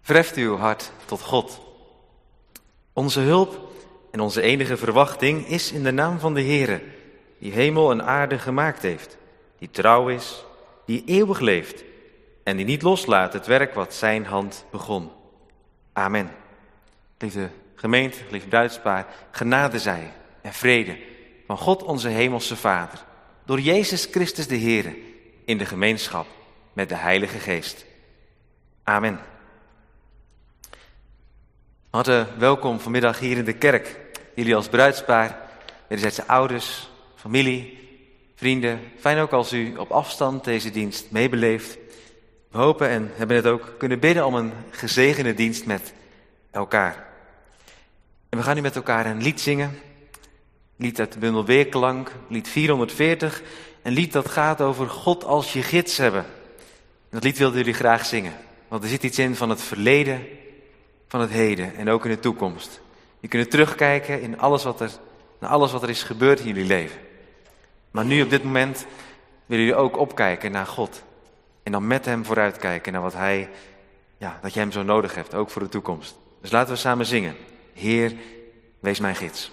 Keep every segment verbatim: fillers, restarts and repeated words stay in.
Verheft uw hart tot God. Onze hulp en onze enige verwachting is in de naam van de Heere, die hemel en aarde gemaakt heeft, die trouw is, die eeuwig leeft en die niet loslaat het werk wat zijn hand begon. Amen. Lieve gemeente, lieve bruidspaar, genade zij en vrede van God onze hemelse Vader, door Jezus Christus de Heere, in de gemeenschap met de Heilige Geest. Amen. Hartelijk welkom vanmiddag hier in de kerk. Jullie als bruidspaar, wederzijdse ouders, familie, vrienden. Fijn ook als u op afstand deze dienst meebeleeft. We hopen en hebben het ook kunnen bidden om een gezegende dienst met elkaar. En we gaan nu met elkaar een lied zingen. Lied uit de bundel Weerklank, lied vierhonderdveertig. Een lied dat gaat over God als je gids hebben. En dat lied wilden jullie graag zingen. Want er zit iets in van het verleden, van het heden en ook in de toekomst. Je kunt terugkijken in alles wat er, naar alles wat er is gebeurd in jullie leven. Maar nu op dit moment willen jullie ook opkijken naar God. En dan met hem vooruitkijken naar wat hij, ja, dat je hem zo nodig hebt, ook voor de toekomst. Dus laten we samen zingen. Heer, wees mijn gids.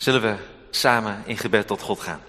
Zullen we samen in gebed tot God gaan?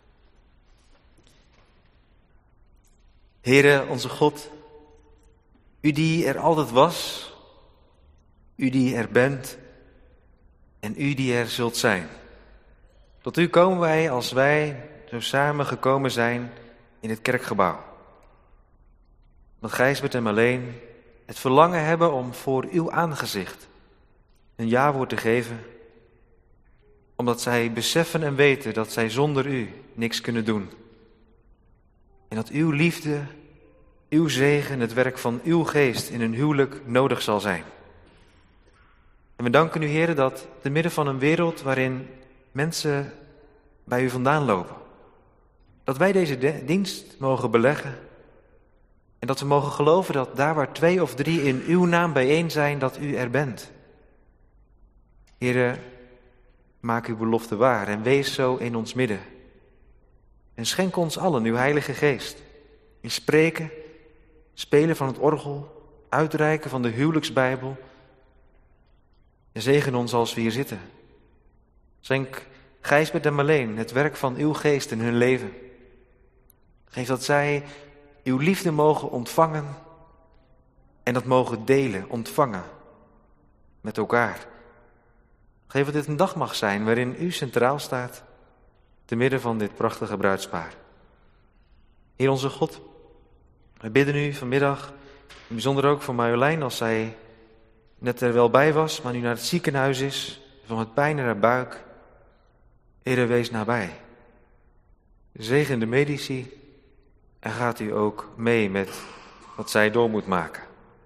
Heere, onze God, u die er altijd was, u die er bent en u die er zult zijn. Tot u komen wij als wij zo samen gekomen zijn in het kerkgebouw. Dat Gijsbert en Marleen het verlangen hebben om voor uw aangezicht een ja-woord te geven, omdat zij beseffen en weten dat zij zonder u niks kunnen doen. En dat uw liefde, uw zegen, het werk van uw geest in hun huwelijk nodig zal zijn. En we danken u, Heer, dat te midden van een wereld waarin mensen bij u vandaan lopen, dat wij deze de- dienst mogen beleggen en dat we mogen geloven dat daar waar twee of drie in uw naam bijeen zijn, dat u er bent. Heer, maak uw belofte waar en wees zo in ons midden. En schenk ons allen uw Heilige Geest. In spreken, spelen van het orgel, uitreiken van de huwelijksbijbel. En zegen ons als we hier zitten. Schenk Gijsbert en Marleen het werk van uw geest in hun leven. Geef dat zij uw liefde mogen ontvangen en dat mogen delen, ontvangen met elkaar. Geef dat dit een dag mag zijn waarin u centraal staat, te midden van dit prachtige bruidspaar. Heer onze God, wij bidden u vanmiddag, in bijzonder ook voor Marjolein, als zij net er wel bij was, maar nu naar het ziekenhuis is, van het pijn in haar buik. Heer, wees nabij. Zegen de medici en gaat u ook mee met wat zij door moet maken.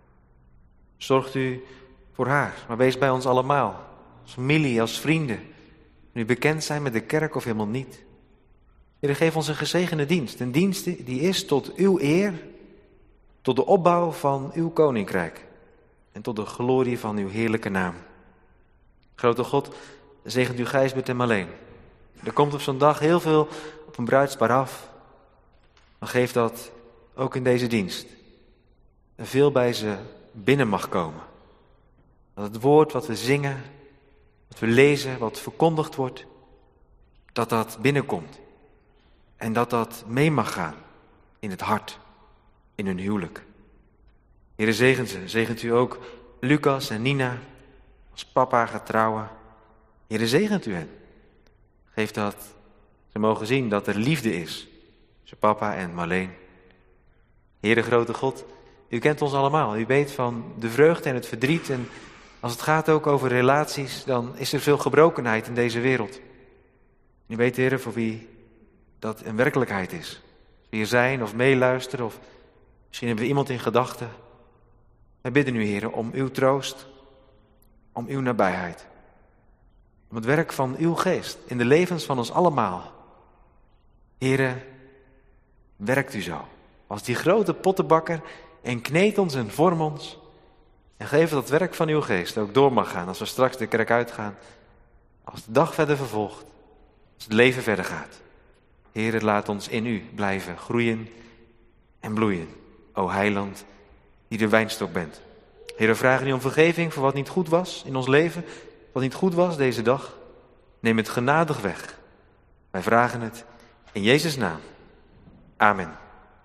Zorgt u voor haar, maar wees bij ons allemaal. Als familie, als vrienden. Nu bekend zijn met de kerk of helemaal niet. Heer, geef ons een gezegende dienst. Een dienst die is tot uw eer, tot de opbouw van uw koninkrijk. En tot de glorie van uw heerlijke naam. Grote God, zegent u Gijsbert en Marleen. Er komt op zo'n dag heel veel op een bruidspaar af. Maar geef dat ook in deze dienst. En veel bij ze binnen mag komen. Dat het woord wat we zingen, wat we lezen, wat verkondigd wordt, dat dat binnenkomt. En dat dat mee mag gaan in het hart, in hun huwelijk. Heere, zegent ze. Zegent u ook Lucas en Nina, als papa gaat trouwen. Heere, zegent u hen. Geef dat ze mogen zien dat er liefde is tussen papa en Marleen. Heere, grote God, u kent ons allemaal. U weet van de vreugde en het verdriet. En als het gaat ook over relaties, dan is er veel gebrokenheid in deze wereld. U weet, Heere, voor wie dat een werkelijkheid is. Als we hier zijn of meeluisteren of misschien hebben we iemand in gedachten. Wij bidden u, Heere, om uw troost, om uw nabijheid. Om het werk van uw geest in de levens van ons allemaal. Heere, werkt u zo. Als die grote pottenbakker en kneed ons en vorm ons. En geef dat het werk van uw geest ook door mag gaan als we straks de kerk uitgaan. Als de dag verder vervolgt. Als het leven verder gaat. Heere, laat ons in u blijven groeien en bloeien. O Heiland, die de wijnstok bent. Heere, we vragen u om vergeving voor wat niet goed was in ons leven. Wat niet goed was deze dag. Neem het genadig weg. Wij vragen het in Jezus' naam. Amen.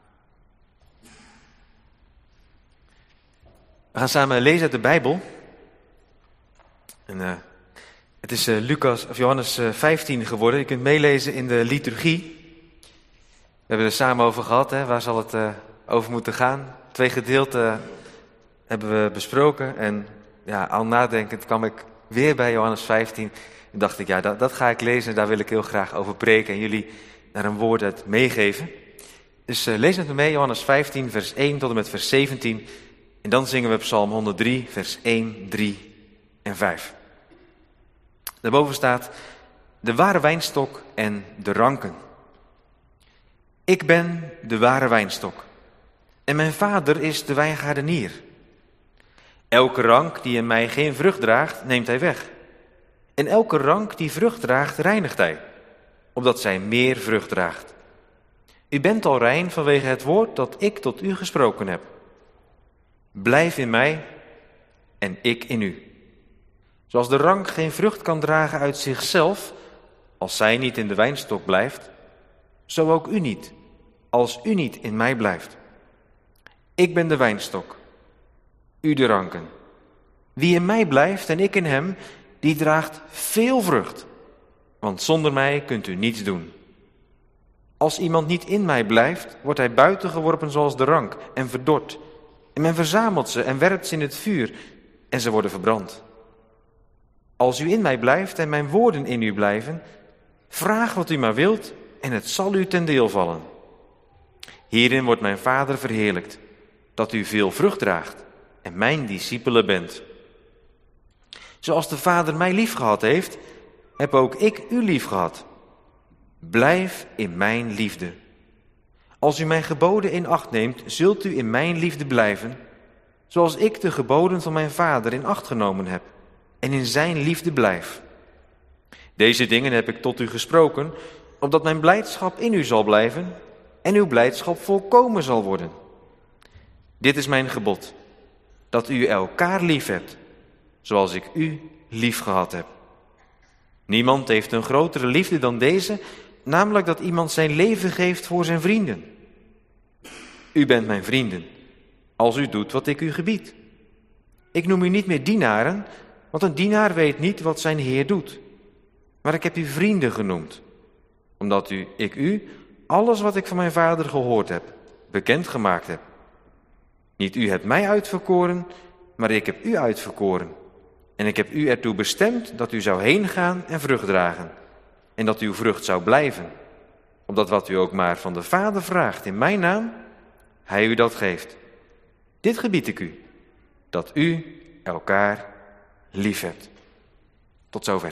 We gaan samen lezen uit de Bijbel. En, uh, het is uh, Lucas, of Johannes uh, vijftien geworden. Je kunt meelezen in de liturgie. We hebben er samen over gehad, hè? Waar zal het uh, over moeten gaan. Twee gedeelten hebben we besproken. En ja, al nadenkend kwam ik weer bij Johannes vijftien. En dacht ik, ja, dat, dat ga ik lezen en daar wil ik heel graag over preken. En jullie daar een woord uit meegeven. Dus uh, lees met me mee, Johannes vijftien, vers één tot en met vers zeventien. En dan zingen we Psalm honderddrie, vers één, drie en vijf. Daarboven staat: de ware wijnstok en de ranken. Ik ben de ware wijnstok. En mijn vader is de wijngaardenier. Elke rank die in mij geen vrucht draagt, neemt hij weg. En elke rank die vrucht draagt, reinigt hij, opdat zij meer vrucht draagt. U bent al rein vanwege het woord dat ik tot u gesproken heb. Blijf in mij en ik in u. Zoals de rank geen vrucht kan dragen uit zichzelf, Als zij niet in de wijnstok blijft, zo ook u niet, als u niet in mij blijft. Ik ben de wijnstok, u de ranken. Wie in mij blijft en ik in hem, die draagt veel vrucht. Want zonder mij kunt u niets doen. Als iemand niet in mij blijft, wordt hij buiten geworpen zoals de rank en verdord. En men verzamelt ze en werpt ze in het vuur en ze worden verbrand. Als u in mij blijft en mijn woorden in u blijven, vraag wat u maar wilt en het zal u ten deel vallen. Hierin wordt mijn Vader verheerlijkt, dat u veel vrucht draagt en mijn discipelen bent. Zoals de Vader mij liefgehad heeft, heb ook ik u liefgehad. Blijf in mijn liefde. Als u mijn geboden in acht neemt, zult u in mijn liefde blijven, zoals ik de geboden van mijn Vader in acht genomen heb en in zijn liefde blijf. Deze dingen heb ik tot u gesproken, opdat mijn blijdschap in u zal blijven en uw blijdschap volkomen zal worden. Dit is mijn gebod, dat u elkaar lief hebt, zoals ik u lief gehad heb. Niemand heeft een grotere liefde dan deze, namelijk dat iemand zijn leven geeft voor zijn vrienden. U bent mijn vrienden, als u doet wat ik u gebied. Ik noem u niet meer dienaren, want een dienaar weet niet wat zijn Heer doet. Maar ik heb u vrienden genoemd, omdat u, ik u alles wat ik van mijn Vader gehoord heb, bekendgemaakt heb. Niet u hebt mij uitverkoren, maar ik heb u uitverkoren. En ik heb u ertoe bestemd dat u zou heen gaan en vrucht dragen. En dat uw vrucht zou blijven. Opdat wat u ook maar van de Vader vraagt in mijn naam, hij u dat geeft. Dit gebied ik u, dat u elkaar lief hebt. Tot zover.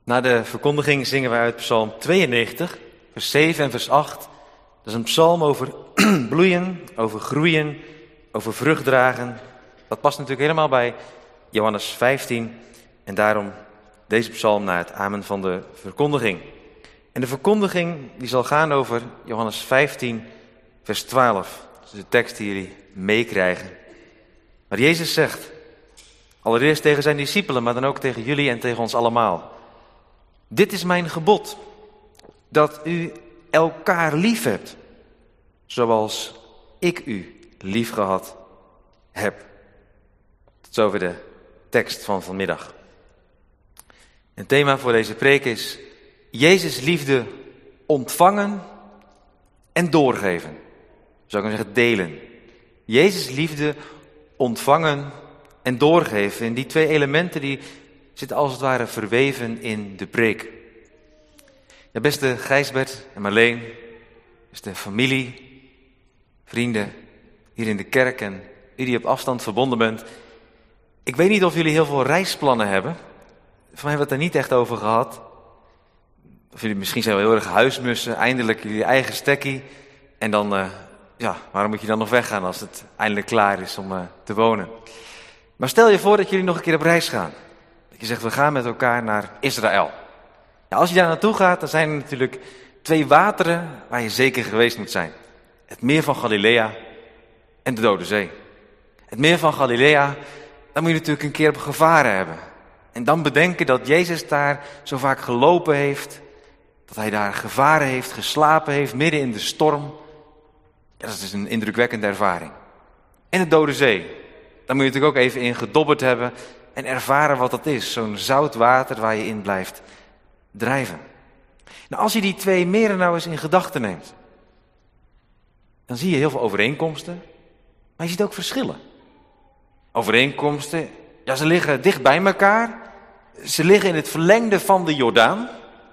Na de verkondiging zingen wij uit Psalm tweeënnegentig, vers zeven en vers acht. Dat is een psalm over bloeien, over groeien, over vrucht dragen. Dat past natuurlijk helemaal bij Johannes vijftien en daarom deze psalm na het amen van de verkondiging. En de verkondiging die zal gaan over Johannes vijftien, vers twaalf. Dat is de tekst die jullie meekrijgen. Maar Jezus zegt, allereerst tegen zijn discipelen, maar dan ook tegen jullie en tegen ons allemaal. Dit is mijn gebod, dat u elkaar lief hebt, zoals ik u lief gehad heb. Tot zover de tekst van vanmiddag. Het thema voor deze preek is Jezus liefde ontvangen en doorgeven. Zou ik maar zeggen delen. Jezus liefde ontvangen en doorgeven. En die twee elementen die zitten als het ware verweven in de preek. Ja, beste Gijsbert en Marleen, beste familie, vrienden hier in de kerk en u die op afstand verbonden bent. Ik weet niet of jullie heel veel reisplannen hebben. Van mij hebben we het er niet echt over gehad. Of jullie misschien zijn wel heel erg huismussen, eindelijk jullie eigen stekkie. En dan, uh, ja, waarom moet je dan nog weggaan als het eindelijk klaar is om uh, te wonen? Maar stel je voor dat jullie nog een keer op reis gaan. Dat je zegt, we gaan met elkaar naar Israël. Ja, als je daar naartoe gaat, dan zijn er natuurlijk twee wateren waar je zeker geweest moet zijn. Het meer van Galilea en de Dode Zee. Het meer van Galilea, daar moet je natuurlijk een keer op gevaren hebben. En dan bedenken dat Jezus daar zo vaak gelopen heeft. Dat hij daar gevaren heeft, geslapen heeft, midden in de storm. Ja, dat is een indrukwekkende ervaring. En de Dode Zee. Daar moet je natuurlijk ook even in gedobberd hebben. En ervaren wat dat is. Zo'n zout water waar je in blijft drijven. Nou, als je die twee meren nou eens in gedachten neemt. Dan zie je heel veel overeenkomsten. Maar je ziet ook verschillen. Overeenkomsten, ja, ze liggen dicht bij elkaar. Ze liggen in het verlengde van de Jordaan.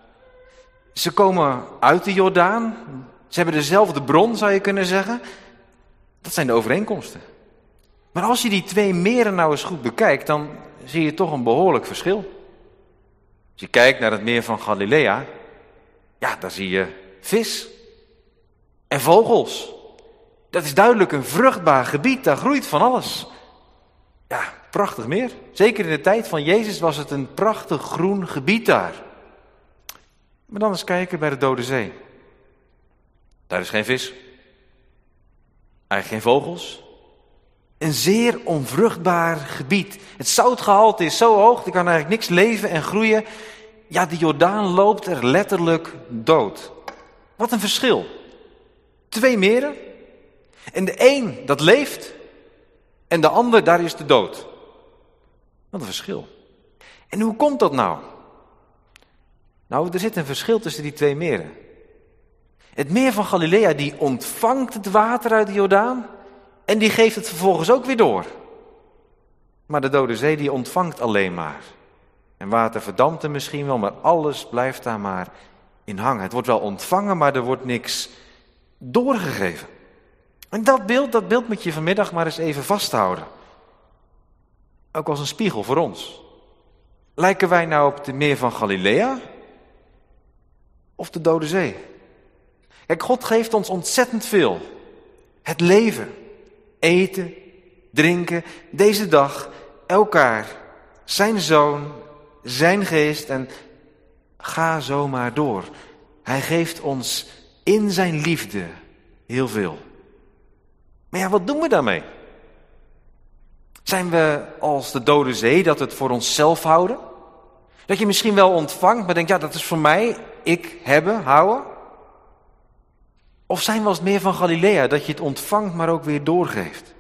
Ze komen uit de Jordaan. Ze hebben dezelfde bron, zou je kunnen zeggen. Dat zijn de overeenkomsten. Maar als je die twee meren nou eens goed bekijkt, dan zie je toch een behoorlijk verschil. Als je kijkt naar het meer van Galilea, ja, daar zie je vis en vogels. Dat is duidelijk een vruchtbaar gebied, daar groeit van alles. Ja, prachtig meer. Zeker in de tijd van Jezus was het een prachtig groen gebied daar. Maar dan eens kijken bij de Dode Zee. Daar is geen vis. Eigenlijk geen vogels. Een zeer onvruchtbaar gebied. Het zoutgehalte is zo hoog, er kan eigenlijk niks leven en groeien. Ja, de Jordaan loopt er letterlijk dood. Wat een verschil. Twee meren. En de een, dat leeft. En de ander, daar is de dood. Wat een verschil. En hoe komt dat nou? Nou, er zit een verschil tussen die twee meren. Het meer van Galilea, die ontvangt het water uit de Jordaan. En die geeft het vervolgens ook weer door. Maar de Dode Zee, die ontvangt alleen maar. En water verdampt er misschien wel, maar alles blijft daar maar in hangen. Het wordt wel ontvangen, maar er wordt niks doorgegeven. En dat beeld, dat beeld moet je vanmiddag maar eens even vasthouden. Ook als een spiegel voor ons. Lijken wij nou op het meer van Galilea? Of de Dode Zee? Kijk, God geeft ons ontzettend veel. Het leven, eten, drinken, deze dag, elkaar, zijn zoon, zijn geest en ga zo maar door. Hij geeft ons in zijn liefde heel veel. Maar ja, wat doen we daarmee? Zijn we als de Dode Zee, dat we het voor onszelf houden? Dat je misschien wel ontvangt, maar denkt, ja, dat is voor mij, ik, hebben, houden? Of zijn we als het meer van Galilea, dat je het ontvangt, maar ook weer doorgeeft?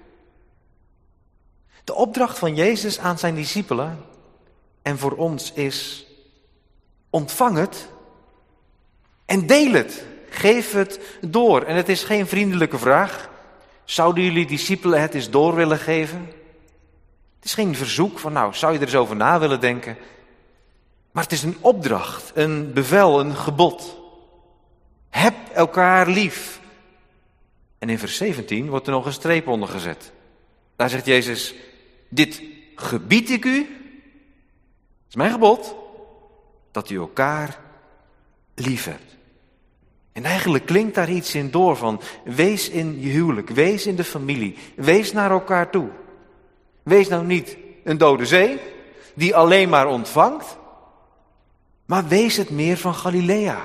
De opdracht van Jezus aan zijn discipelen en voor ons is, ontvang het en deel het. Geef het door. En het is geen vriendelijke vraag. Zouden jullie discipelen het eens door willen geven? Het is geen verzoek van, nou, zou je er eens over na willen denken? Maar het is een opdracht, een bevel, een gebod. Heb elkaar lief. En in vers zeventien wordt er nog een streep onder gezet. Daar zegt Jezus, dit gebied ik u. Dat is mijn gebod. dat u elkaar lief hebt. En eigenlijk klinkt daar iets in door van, wees in je huwelijk, wees in de familie, wees naar elkaar toe. Wees nou niet een dode zee, die alleen maar ontvangt, maar wees het meer van Galilea.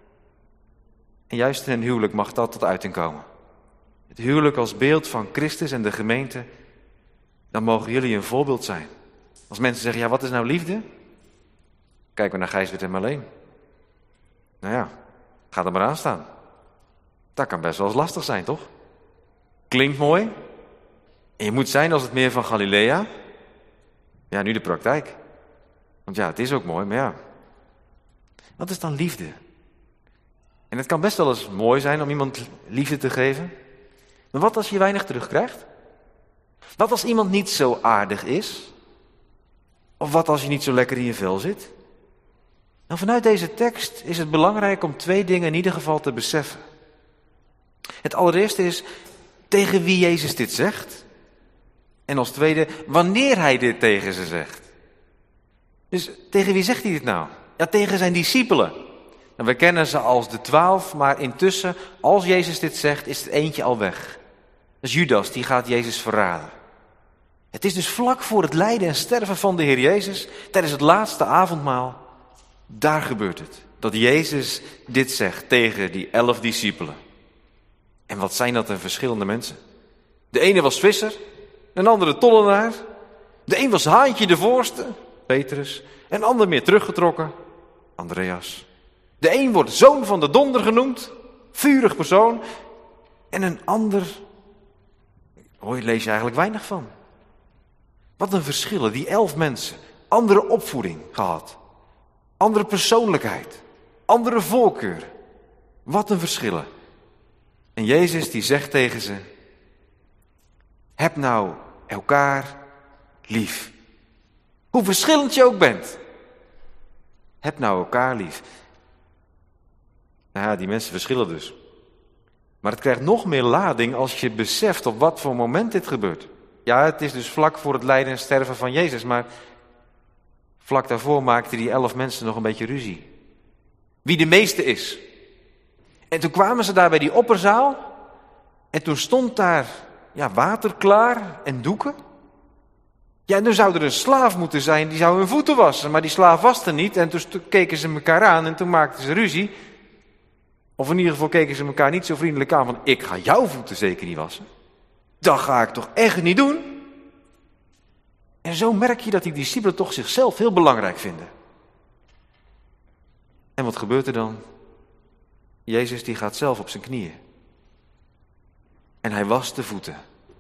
En juist in een huwelijk mag dat tot uiting komen. Het huwelijk als beeld van Christus en de gemeente, dan mogen jullie een voorbeeld zijn. Als mensen zeggen, ja, wat is nou liefde? Kijken we naar Gijsbert en Marleen. Nou ja, ga er maar aan staan. Dat kan best wel eens lastig zijn, toch? Klinkt mooi. En je moet zijn als het meer van Galilea. Ja, nu de praktijk. Want ja, het is ook mooi, maar ja. Wat is dan liefde? En het kan best wel eens mooi zijn om iemand liefde te geven. Maar wat als je weinig terugkrijgt? Wat als iemand niet zo aardig is? Of wat als je niet zo lekker in je vel zit? Nou, vanuit deze tekst is het belangrijk om twee dingen in ieder geval te beseffen. Het allereerste is tegen wie Jezus dit zegt. En als tweede, wanneer hij dit tegen ze zegt. Dus tegen wie zegt hij dit nou? Ja, tegen zijn discipelen. En we kennen ze als de twaalf, maar intussen, als Jezus dit zegt, is het eentje al weg. Dat is Judas, die gaat Jezus verraden. Het is dus vlak voor het lijden en sterven van de Heer Jezus, tijdens het laatste avondmaal, daar gebeurt het. Dat Jezus dit zegt tegen die elf discipelen. En wat zijn dat een verschillende mensen. De ene was visser, een andere tollenaar. De een was haantje de voorste, Petrus. Een ander meer teruggetrokken, Andreas. De een wordt zoon van de donder genoemd, vurig persoon. En een ander, hoor je, lees je eigenlijk weinig van. Wat een verschillen, die elf mensen. Andere opvoeding gehad. Andere persoonlijkheid. Andere voorkeur. Wat een verschillen. En Jezus die zegt tegen ze, heb nou elkaar lief. Hoe verschillend je ook bent. Heb nou elkaar lief. Nou ja, die mensen verschillen dus. Maar het krijgt nog meer lading als je beseft op wat voor moment dit gebeurt. Ja, het is dus vlak voor het lijden en sterven van Jezus, maar vlak daarvoor maakten die elf mensen nog een beetje ruzie. Wie de meeste is. En toen kwamen ze daar bij die opperzaal en toen stond daar ja, water klaar en doeken. Ja, en nu zou er een slaaf moeten zijn die zou hun voeten wassen, maar die slaaf was er niet en toen keken ze elkaar aan en toen maakten ze ruzie. Of in ieder geval keken ze elkaar niet zo vriendelijk aan van, ik ga jouw voeten zeker niet wassen. Dat ga ik toch echt niet doen? En zo merk je dat die discipelen toch zichzelf heel belangrijk vinden. En wat gebeurt er dan? Jezus die gaat zelf op zijn knieën. En hij wast de voeten.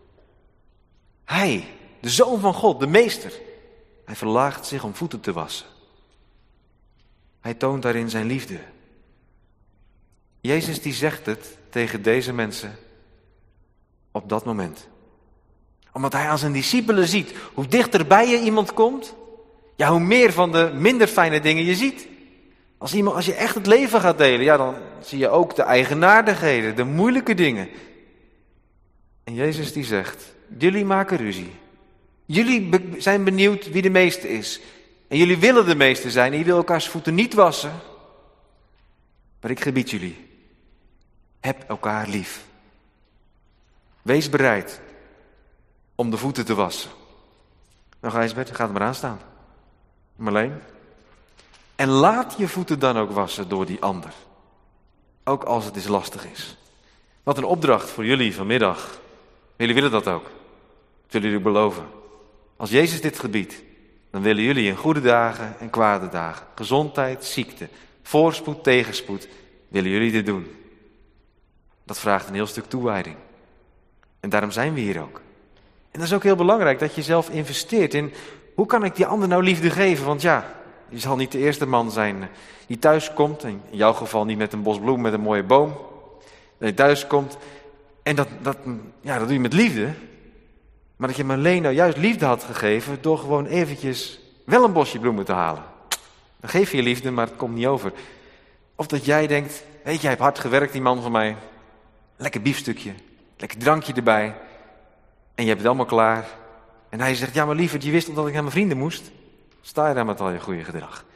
Hij, de Zoon van God, de Meester. Hij verlaagt zich om voeten te wassen. Hij toont daarin zijn liefde. Jezus die zegt het tegen deze mensen op dat moment. Omdat hij aan zijn discipelen ziet hoe dichterbij je iemand komt, ja, hoe meer van de minder fijne dingen je ziet. Als, iemand, als je echt het leven gaat delen, ja, dan zie je ook de eigenaardigheden, de moeilijke dingen. En Jezus die zegt, jullie maken ruzie. Jullie be- zijn benieuwd wie de meeste is. En jullie willen de meeste zijn en je wil elkaars voeten niet wassen. Maar ik gebied jullie, heb elkaar lief. Wees bereid om de voeten te wassen. Nou Gijsbert, ga er maar aan staan. Marleen. En laat je voeten dan ook wassen door die ander. Ook als het eens lastig is. Wat een opdracht voor jullie vanmiddag. Jullie willen dat ook. Dat willen jullie beloven. Als Jezus dit gebiedt, dan willen jullie in goede dagen en kwade dagen, gezondheid, ziekte, voorspoed, tegenspoed, willen jullie dit doen. Dat vraagt een heel stuk toewijding. En daarom zijn we hier ook. En dat is ook heel belangrijk dat je zelf investeert in, hoe kan ik die ander nou liefde geven? Want ja, je zal niet de eerste man zijn die thuis komt, in jouw geval niet met een bos bloem, met een mooie boom. Dat je thuis komt en dat, dat, ja, dat doe je met liefde. Maar dat je Marleen nou juist liefde had gegeven door gewoon eventjes wel een bosje bloemen te halen. Dan geef je je liefde, maar het komt niet over. Of dat jij denkt, weet je, jij hebt hard gewerkt, die man van mij. Lekker biefstukje, lekker drankje erbij. En je hebt het allemaal klaar. En hij zegt, ja maar lieverd, je wist omdat ik naar mijn vrienden moest. Sta je daar met al je goede gedrag.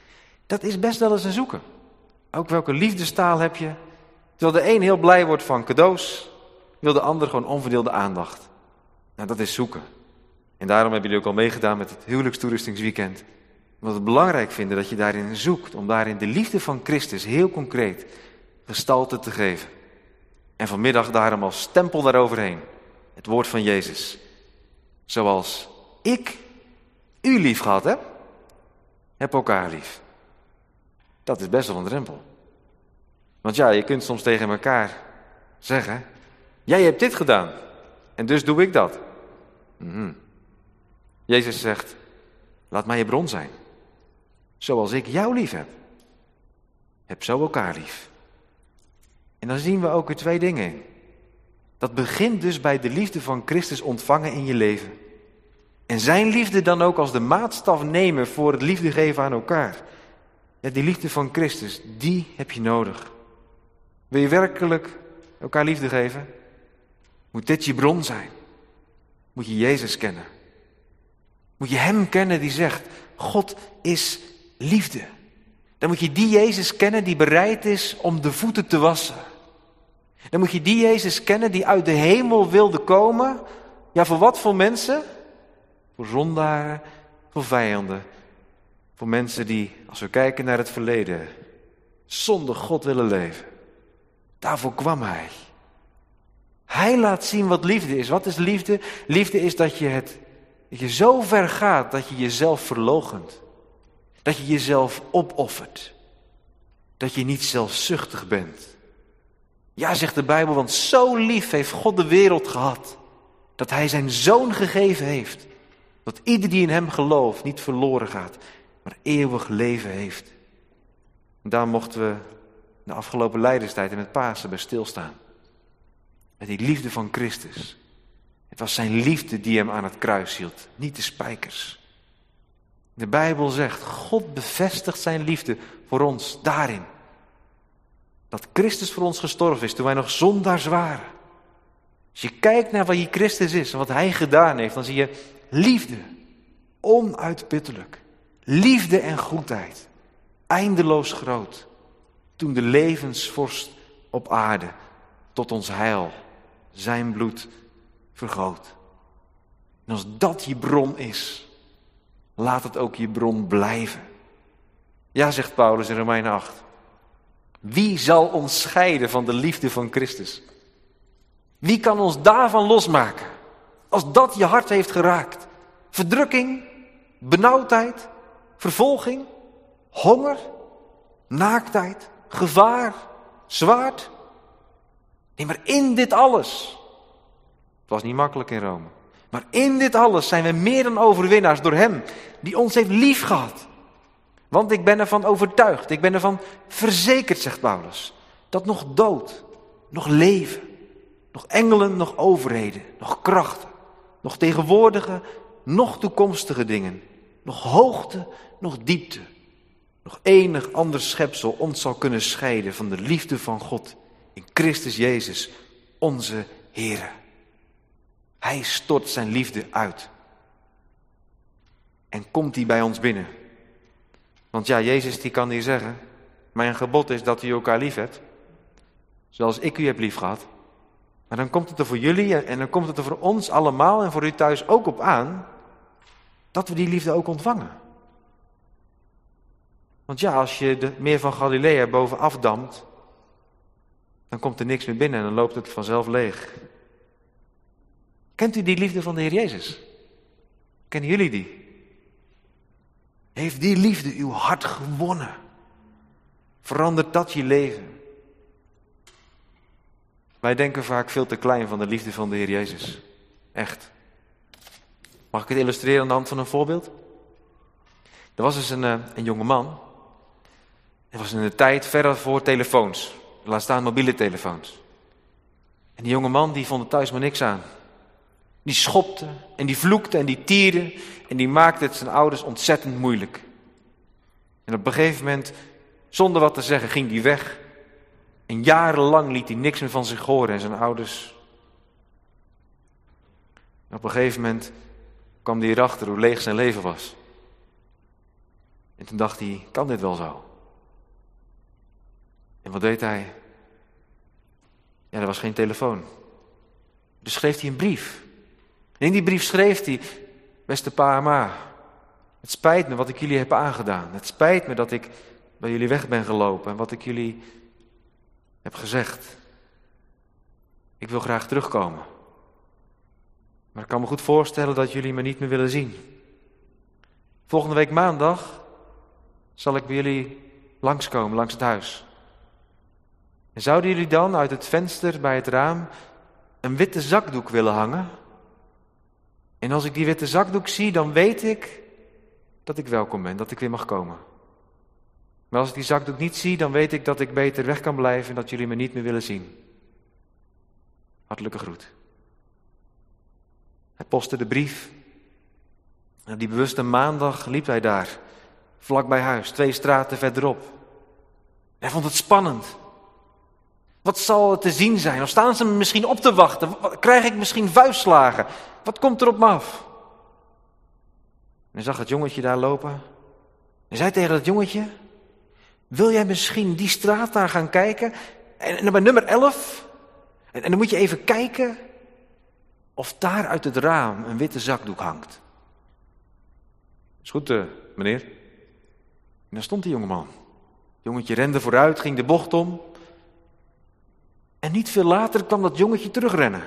Dat is best wel eens een zoeken. Ook welke liefdestaal heb je? Terwijl de een heel blij wordt van cadeaus, wil de ander gewoon onverdeelde aandacht. Nou, dat is zoeken. En daarom hebben jullie ook al meegedaan met het huwelijkstoerustingsweekend. Omdat we het belangrijk vinden dat je daarin zoekt, om daarin de liefde van Christus heel concreet gestalte te geven. En vanmiddag daarom als stempel daaroverheen, het woord van Jezus. Zoals ik u lief gehad heb, heb elkaar lief. Dat is best wel een drempel. Want ja, je kunt soms tegen elkaar zeggen, jij hebt dit gedaan en dus doe ik dat. Mm-hmm. Jezus zegt, laat mij je bron zijn. Zoals ik jou lief heb. Heb zo elkaar lief. En dan zien we ook weer twee dingen in. Dat begint dus bij de liefde van Christus ontvangen in je leven. En zijn liefde dan ook als de maatstaf nemen voor het liefde geven aan elkaar. Ja, die liefde van Christus, die heb je nodig. Wil je werkelijk elkaar liefde geven? Moet dit je bron zijn? Moet je Jezus kennen? Moet je hem kennen die zegt, God is liefde. Dan moet je die Jezus kennen die bereid is om de voeten te wassen. Dan moet je die Jezus kennen die uit de hemel wilde komen. Ja, voor wat voor mensen? Voor zondaren, voor vijanden. Voor mensen die, als we kijken naar het verleden, zonder God willen leven. Daarvoor kwam hij. Hij laat zien wat liefde is. Wat is liefde? Liefde is dat je, het, dat je zo ver gaat dat je jezelf verloochent. Dat je jezelf opoffert. Dat je niet zelfzuchtig bent. Ja, zegt de Bijbel, want zo lief heeft God de wereld gehad. Dat hij zijn zoon gegeven heeft. Dat ieder die in hem gelooft niet verloren gaat, maar eeuwig leven heeft. En daar mochten we de afgelopen lijdenstijd en met Pasen bij stilstaan. Met die liefde van Christus. Het was zijn liefde die hem aan het kruis hield, niet de spijkers. De Bijbel zegt, God bevestigt zijn liefde voor ons daarin. Dat Christus voor ons gestorven is toen wij nog zondaars waren. Als je kijkt naar wie Christus is en wat hij gedaan heeft, dan zie je liefde. Onuitputtelijk. Liefde en goedheid. Eindeloos groot. Toen de levensvorst op aarde tot ons heil zijn bloed vergoot. En als dat je bron is, laat het ook je bron blijven. Ja, zegt Paulus in Romeinen acht. Wie zal ons scheiden van de liefde van Christus? Wie kan ons daarvan losmaken? Als dat je hart heeft geraakt. Verdrukking, benauwdheid, vervolging, honger, naaktheid, gevaar, zwaard. Nee, maar in dit alles. Het was niet makkelijk in Rome. Maar in dit alles zijn we meer dan overwinnaars door hem die ons heeft lief gehad. Want ik ben ervan overtuigd, ik ben ervan verzekerd, zegt Paulus, dat nog dood, nog leven, nog engelen, nog overheden, nog krachten, nog tegenwoordige, nog toekomstige dingen, nog hoogte, nog diepte, nog enig ander schepsel ons zal kunnen scheiden van de liefde van God in Christus Jezus, onze Heere. Hij stort zijn liefde uit. En komt die bij ons binnen. Want ja, Jezus die kan hier zeggen, mijn gebod is dat u elkaar lief hebt, zoals ik u heb lief gehad. Maar dan komt het er voor jullie en dan komt het er voor ons allemaal en voor u thuis ook op aan, dat we die liefde ook ontvangen. Want ja, als je de meer van Galilea bovenaf dampt, dan komt er niks meer binnen en dan loopt het vanzelf leeg. Kent u die liefde van de Heer Jezus? Kennen jullie die? Heeft die liefde uw hart gewonnen? Verandert dat je leven? Wij denken vaak veel te klein van de liefde van de Heer Jezus. Echt. Mag ik het illustreren aan de hand van een voorbeeld? Er was dus een, een jonge man. Het was in de tijd verder voor telefoons. Laat staan mobiele telefoons. En die jonge man die vond er thuis maar niks aan. Die schopte en die vloekte en die tierde en die maakte het zijn ouders ontzettend moeilijk. En op een gegeven moment, zonder wat te zeggen, ging die weg. En jarenlang liet hij niks meer van zich horen en zijn ouders. En op een gegeven moment kwam hij erachter hoe leeg zijn leven was. En toen dacht hij, kan dit wel zo? En wat deed hij? Ja, er was geen telefoon. Dus schreef hij een brief. En in die brief schreef hij, beste pa en ma, het spijt me wat ik jullie heb aangedaan. Het spijt me dat ik bij jullie weg ben gelopen en wat ik jullie heb gezegd. Ik wil graag terugkomen. Maar ik kan me goed voorstellen dat jullie me niet meer willen zien. Volgende week maandag zal ik bij jullie langskomen, langs het huis. En zouden jullie dan uit het venster bij het raam een witte zakdoek willen hangen? En als ik die witte zakdoek zie, dan weet ik dat ik welkom ben, dat ik weer mag komen. Maar als ik die zakdoek niet zie, dan weet ik dat ik beter weg kan blijven en dat jullie me niet meer willen zien. Hartelijke groet. Hij postte de brief. En die bewuste maandag liep hij daar, vlak bij huis, twee straten verderop. Hij vond het spannend. Wat zal er te zien zijn? Of staan ze me misschien op te wachten? Krijg ik misschien vuistslagen? Wat komt er op me af? En hij zag het jongetje daar lopen. Hij zei tegen dat jongetje, wil jij misschien die straat daar gaan kijken? En, en bij nummer elf? En, en dan moet je even kijken of daar uit het raam een witte zakdoek hangt. Is goed, uh, meneer. En daar stond die jongeman. Het jongetje rende vooruit, ging de bocht om. En niet veel later kwam dat jongetje terugrennen.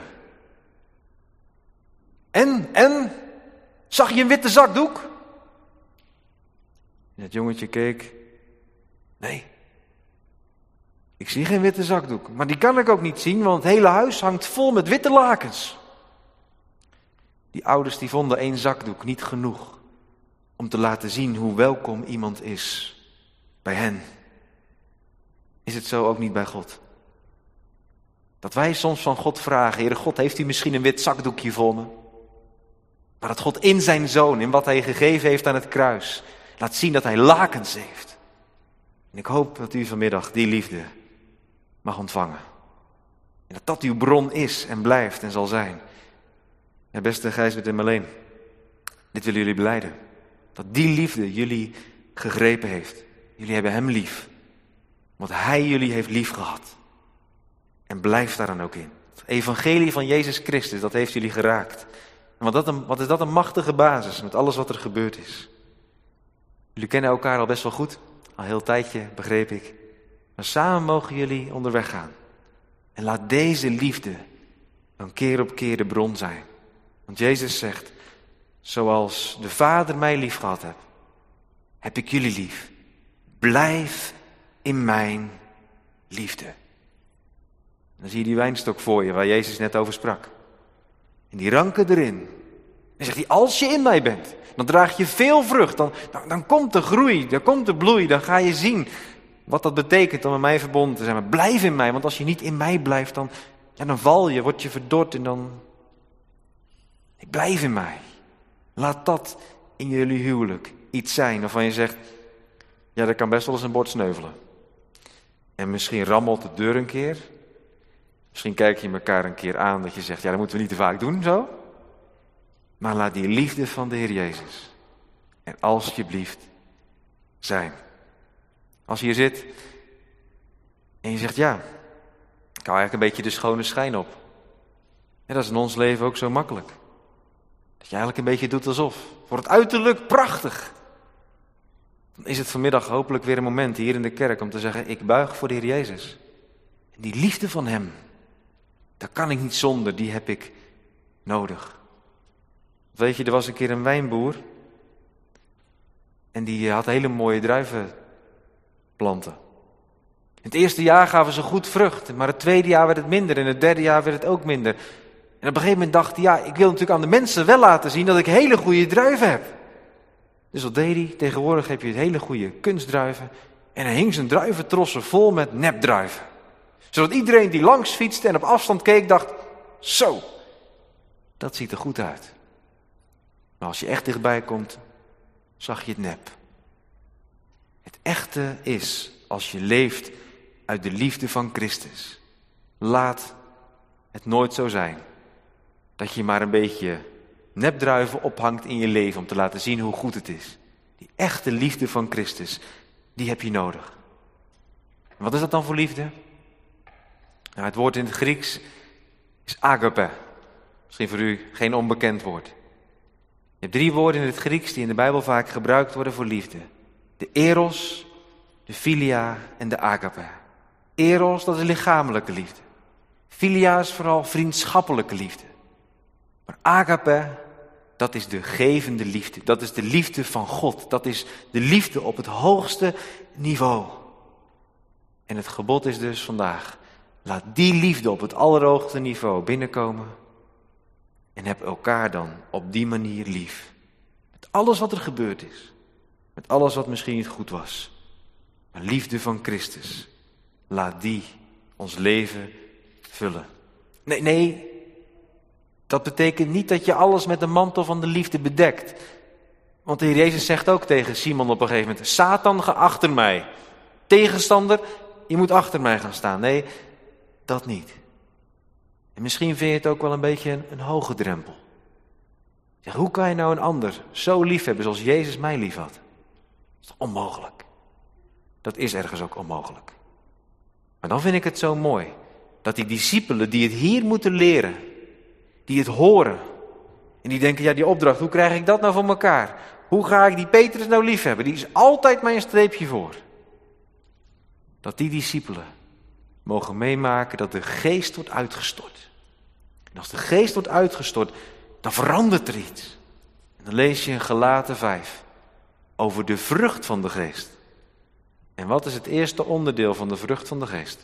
En, en, zag je een witte zakdoek? En het jongetje keek. Nee, ik zie geen witte zakdoek. Maar die kan ik ook niet zien, want het hele huis hangt vol met witte lakens. Die ouders die vonden één zakdoek niet genoeg om te laten zien hoe welkom iemand is bij hen. Is het zo ook niet bij God? Dat wij soms van God vragen, Heere God, heeft u misschien een wit zakdoekje voor me? Maar dat God in zijn Zoon, in wat hij gegeven heeft aan het kruis, laat zien dat hij lakens heeft. En ik hoop dat u vanmiddag die liefde mag ontvangen. En dat dat uw bron is en blijft en zal zijn. Ja, beste Gijsbert en Marleen, dit willen jullie belijden. Dat die liefde jullie gegrepen heeft. Jullie hebben hem lief. Want hij jullie heeft lief gehad. En blijf daar dan ook in. Het evangelie van Jezus Christus, dat heeft jullie geraakt. En wat, dat een, wat is dat een machtige basis met alles wat er gebeurd is. Jullie kennen elkaar al best wel goed. Al een heel tijdje, begreep ik. Maar samen mogen jullie onderweg gaan. En laat deze liefde dan keer op keer de bron zijn. Want Jezus zegt, zoals de Vader mij lief gehad heeft, heb ik jullie lief. Blijf in mijn liefde. En dan zie je die wijnstok voor je, waar Jezus net over sprak. En die ranken erin. En zegt hij, als je in mij bent, dan draag je veel vrucht. Dan, dan, dan komt de groei, dan komt de bloei, dan ga je zien wat dat betekent om met mij verbonden te zijn. Maar blijf in mij, want als je niet in mij blijft, dan, ja, dan val je, word je verdord en dan... Ik blijf in mij. Laat dat in jullie huwelijk iets zijn waarvan je zegt, ja, dat kan best wel eens een bord sneuvelen. En misschien rammelt de deur een keer. Misschien kijk je elkaar een keer aan dat je zegt, ja, dat moeten we niet te vaak doen, zo. Maar laat die liefde van de Heer Jezus er alsjeblieft zijn. Als je hier zit en je zegt, ja, ik hou eigenlijk een beetje de schone schijn op. En dat is in ons leven ook zo makkelijk. Dat je eigenlijk een beetje doet alsof. Voor het uiterlijk prachtig. Dan is het vanmiddag hopelijk weer een moment hier in de kerk om te zeggen, ik buig voor de Heer Jezus. En die liefde van hem, daar kan ik niet zonder, die heb ik nodig. Weet je, er was een keer een wijnboer en die had hele mooie druivenplanten. In het eerste jaar gaven ze goed vrucht, maar het tweede jaar werd het minder en het derde jaar werd het ook minder. En op een gegeven moment dacht hij, ja, ik wil natuurlijk aan de mensen wel laten zien dat ik hele goede druiven heb. Dus wat deed hij? Tegenwoordig heb je hele goede kunstdruiven en hij hing zijn druiventrossen vol met nepdruiven. Zodat iedereen die langs fietste en op afstand keek dacht, zo, dat ziet er goed uit. Maar als je echt dichtbij komt, zag je het nep. Het echte is, als je leeft uit de liefde van Christus, laat het nooit zo zijn dat je maar een beetje nepdruiven ophangt in je leven om te laten zien hoe goed het is. Die echte liefde van Christus, die heb je nodig. En wat is dat dan voor liefde? Nou, het woord in het Grieks is agape. Misschien voor u geen onbekend woord. Je hebt drie woorden in het Grieks die in de Bijbel vaak gebruikt worden voor liefde. De eros, de philia en de agape. Eros, dat is lichamelijke liefde. Philia is vooral vriendschappelijke liefde. Maar agape, dat is de gevende liefde. Dat is de liefde van God. Dat is de liefde op het hoogste niveau. En het gebod is dus vandaag, laat die liefde op het allerhoogste niveau binnenkomen. En heb elkaar dan op die manier lief. Met alles wat er gebeurd is. Met alles wat misschien niet goed was. Maar liefde van Christus, laat die ons leven vullen. Nee, nee, dat betekent niet dat je alles met de mantel van de liefde bedekt. Want de Heer Jezus zegt ook tegen Simon op een gegeven moment, Satan, ga achter mij. Tegenstander, je moet achter mij gaan staan. Nee, dat niet. En misschien vind je het ook wel een beetje een, een hoge drempel. Zeg, hoe kan je nou een ander zo lief hebben zoals Jezus mij lief had? Dat is toch onmogelijk? Dat is ergens ook onmogelijk. Maar dan vind ik het zo mooi dat die discipelen die het hier moeten leren, die het horen en die denken, ja, die opdracht, hoe krijg ik dat nou voor elkaar? Hoe ga ik die Petrus nou lief hebben? Die is altijd mijn streepje voor. Dat die discipelen mogen meemaken dat de geest wordt uitgestort. En als de geest wordt uitgestort, dan verandert er iets. En dan lees je in Galaten vijf over de vrucht van de geest. En wat is het eerste onderdeel van de vrucht van de geest?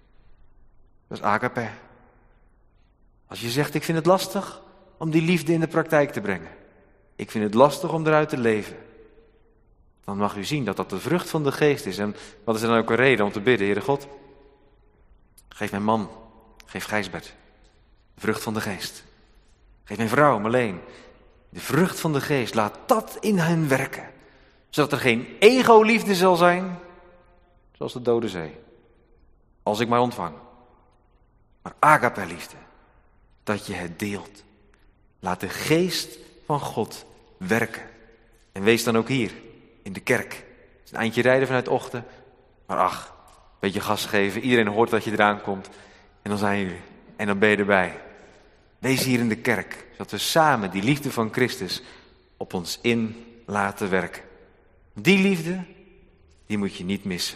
Dat is agape. Als je zegt, ik vind het lastig om die liefde in de praktijk te brengen. Ik vind het lastig om eruit te leven. Dan mag u zien dat dat de vrucht van de geest is. En wat is er dan ook een reden om te bidden, Heere God? Geef mijn man, geef Gijsbert, de vrucht van de geest. Geef mijn vrouw, Marleen, de vrucht van de geest. Laat dat in hen werken. Zodat er geen ego-liefde zal zijn, zoals de Dode Zee. Als ik maar ontvang. Maar agape-liefde, dat je het deelt. Laat de geest van God werken. En wees dan ook hier, in de kerk. Het is een eindje rijden vanuit Ochten. Maar ach, een beetje gas geven. Iedereen hoort dat je eraan komt. En dan zijn jullie. En dan ben je erbij. Wees hier in de kerk. Zodat we samen die liefde van Christus op ons in laten werken. Die liefde, die moet je niet missen.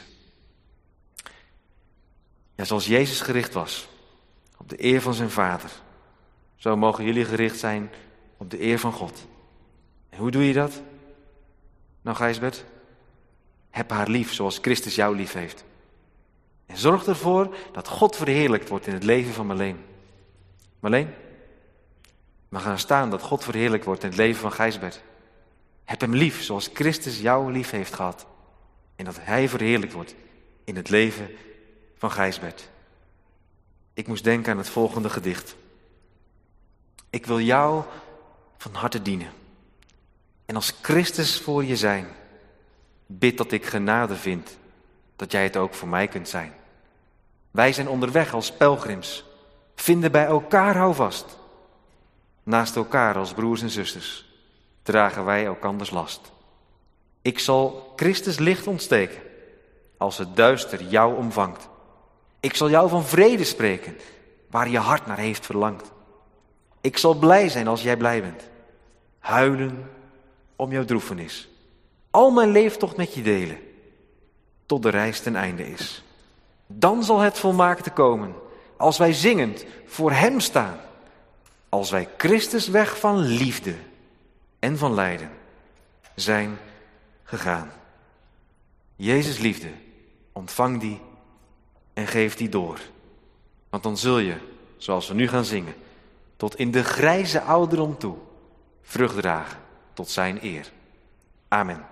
Ja, zoals Jezus gericht was op de eer van zijn Vader, zo mogen jullie gericht zijn op de eer van God. En hoe doe je dat? Nou, Gijsbert, heb haar lief zoals Christus jou lief heeft. En zorg ervoor dat God verheerlijkt wordt in het leven van Marleen. Marleen, we gaan staan dat God verheerlijkt wordt in het leven van Gijsbert. Heb hem lief zoals Christus jou lief heeft gehad. En dat hij verheerlijkt wordt in het leven van Gijsbert. Ik moest denken aan het volgende gedicht. Ik wil jou van harte dienen. En als Christus voor je zijn, bid dat ik genade vind, dat jij het ook voor mij kunt zijn. Wij zijn onderweg als pelgrims, vinden bij elkaar houvast. Naast elkaar als broers en zusters dragen wij elkanders last. Ik zal Christus licht ontsteken, als het duister jou omvangt. Ik zal jou van vrede spreken, waar je hart naar heeft verlangd. Ik zal blij zijn als jij blij bent. Huilen om jouw droefenis. Al mijn leeftocht met je delen, tot de reis ten einde is. Dan zal het volmaakte komen, als wij zingend voor hem staan. Als wij Christus weg van liefde en van lijden zijn gegaan. Jezus liefde, ontvang die en geef die door. Want dan zul je, zoals we nu gaan zingen, tot in de grijze ouderdom toe vrucht dragen tot zijn eer. Amen.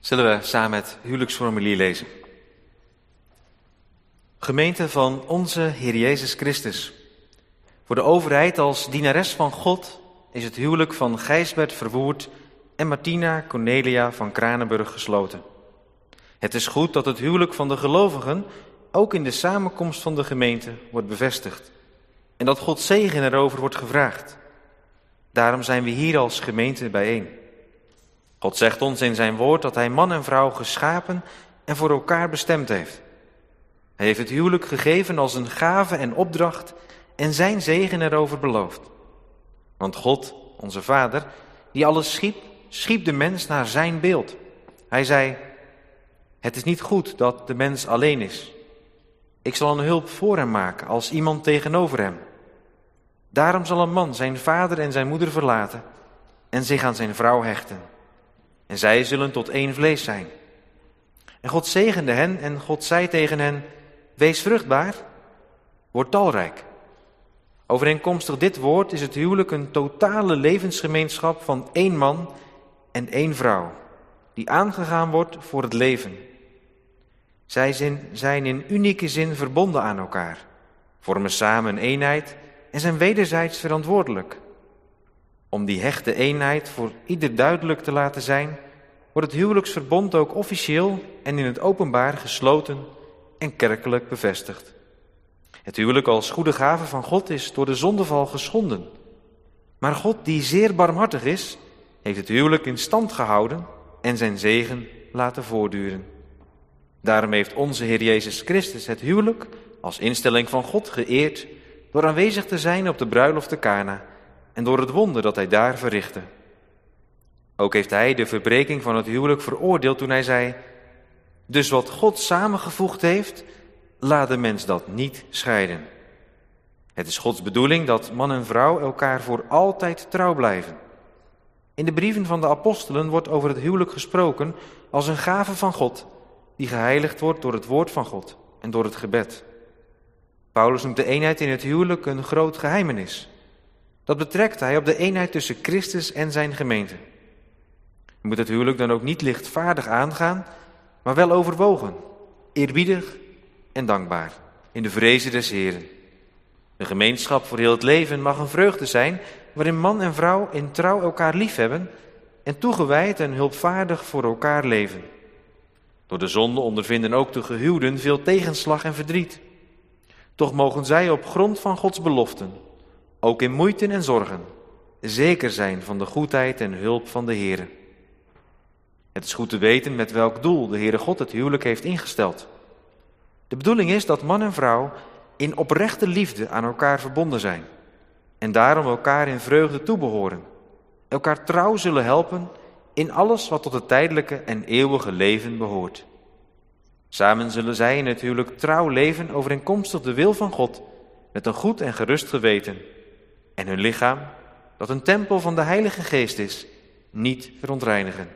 Zullen we samen het huwelijksformulier lezen? Gemeente van onze Heer Jezus Christus. Voor de overheid als dienares van God is het huwelijk van Gijsbert Verwoerd en Martina Cornelia van Kranenburg gesloten. Het is goed dat het huwelijk van de gelovigen ook in de samenkomst van de gemeente wordt bevestigd en dat Gods zegen erover wordt gevraagd. Daarom zijn we hier als gemeente bijeen. God zegt ons in zijn woord dat hij man en vrouw geschapen en voor elkaar bestemd heeft. Hij heeft het huwelijk gegeven als een gave en opdracht en zijn zegen erover beloofd. Want God, onze Vader, die alles schiep, schiep de mens naar zijn beeld. Hij zei, het is niet goed dat de mens alleen is. Ik zal een hulp voor hem maken als iemand tegenover hem. Daarom zal een man zijn vader en zijn moeder verlaten en zich aan zijn vrouw hechten. En zij zullen tot één vlees zijn. En God zegende hen en God zei tegen hen, wees vruchtbaar, word talrijk. Overeenkomstig dit woord is het huwelijk een totale levensgemeenschap van één man en één vrouw, die aangegaan wordt voor het leven. Zij zijn in unieke zin verbonden aan elkaar, vormen samen een eenheid en zijn wederzijds verantwoordelijk. Om die hechte eenheid voor ieder duidelijk te laten zijn, wordt het huwelijksverbond ook officieel en in het openbaar gesloten en kerkelijk bevestigd. Het huwelijk als goede gave van God is door de zondeval geschonden. Maar God, die zeer barmhartig is, heeft het huwelijk in stand gehouden en zijn zegen laten voortduren. Daarom heeft onze Heer Jezus Christus het huwelijk als instelling van God geëerd door aanwezig te zijn op de bruiloft te Kana en door het wonder dat hij daar verrichtte. Ook heeft hij de verbreking van het huwelijk veroordeeld toen hij zei, dus wat God samengevoegd heeft, laat de mens dat niet scheiden. Het is Gods bedoeling dat man en vrouw elkaar voor altijd trouw blijven. In de brieven van de apostelen wordt over het huwelijk gesproken als een gave van God, die geheiligd wordt door het woord van God en door het gebed. Paulus noemt de eenheid in het huwelijk een groot geheimenis. Dat betrekt hij op de eenheid tussen Christus en zijn gemeente. Je moet het huwelijk dan ook niet lichtvaardig aangaan, maar wel overwogen, eerbiedig en dankbaar, in de vreze des Heren. De gemeenschap voor heel het leven mag een vreugde zijn, waarin man en vrouw in trouw elkaar liefhebben en toegewijd en hulpvaardig voor elkaar leven. Door de zonde ondervinden ook de gehuwden veel tegenslag en verdriet. Toch mogen zij op grond van Gods beloften, ook in moeite en zorgen, zeker zijn van de goedheid en hulp van de Heere. Het is goed te weten met welk doel de Heere God het huwelijk heeft ingesteld. De bedoeling is dat man en vrouw in oprechte liefde aan elkaar verbonden zijn en daarom elkaar in vreugde toebehoren, elkaar trouw zullen helpen in alles wat tot het tijdelijke en eeuwige leven behoort. Samen zullen zij in het huwelijk trouw leven overeenkomstig de wil van God, met een goed en gerust geweten, en hun lichaam, dat een tempel van de Heilige Geest is, niet verontreinigen.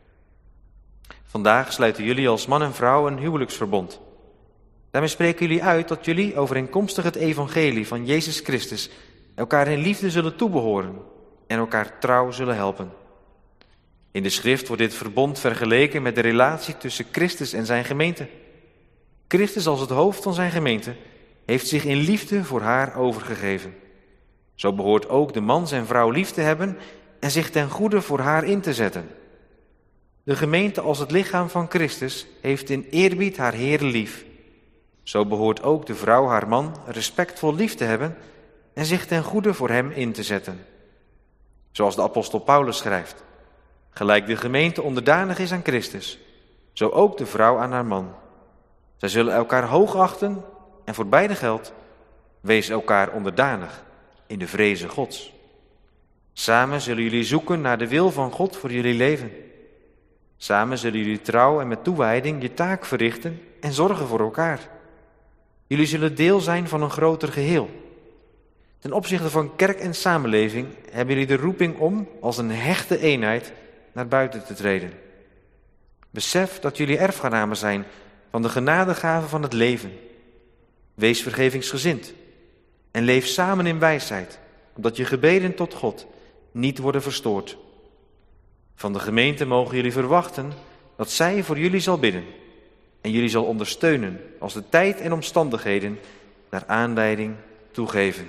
Vandaag sluiten jullie als man en vrouw een huwelijksverbond. Daarmee spreken jullie uit dat jullie overeenkomstig het evangelie van Jezus Christus elkaar in liefde zullen toebehoren en elkaar trouw zullen helpen. In de schrift wordt dit verbond vergeleken met de relatie tussen Christus en zijn gemeente. Christus als het hoofd van zijn gemeente heeft zich in liefde voor haar overgegeven. Zo behoort ook de man zijn vrouw lief te hebben en zich ten goede voor haar in te zetten. De gemeente als het lichaam van Christus heeft in eerbied haar Heer lief. Zo behoort ook de vrouw haar man respectvol lief te hebben en zich ten goede voor hem in te zetten. Zoals de apostel Paulus schrijft, gelijk de gemeente onderdanig is aan Christus, zo ook de vrouw aan haar man. Zij zullen elkaar hoog achten en voor beide geldt, wees elkaar onderdanig in de vreze Gods. Samen zullen jullie zoeken naar de wil van God voor jullie leven. Samen zullen jullie trouw en met toewijding je taak verrichten en zorgen voor elkaar. Jullie zullen deel zijn van een groter geheel. Ten opzichte van kerk en samenleving hebben jullie de roeping om als een hechte eenheid naar buiten te treden. Besef dat jullie erfgenamen zijn van de genadegave van het leven. Wees vergevingsgezind en leef samen in wijsheid, opdat je gebeden tot God niet worden verstoord. Van de gemeente mogen jullie verwachten dat zij voor jullie zal bidden en jullie zal ondersteunen als de tijd en omstandigheden daar aanleiding toe geven.